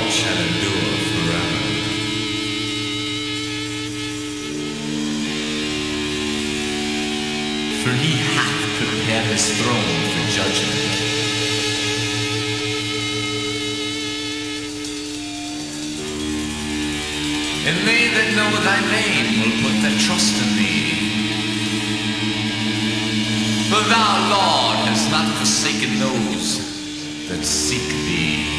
shall endure forever. For he hath prepared his throne for judgment. And they that know thy name will put their trust in thee. For thou, Lord, hast not forsaken those that seek thee.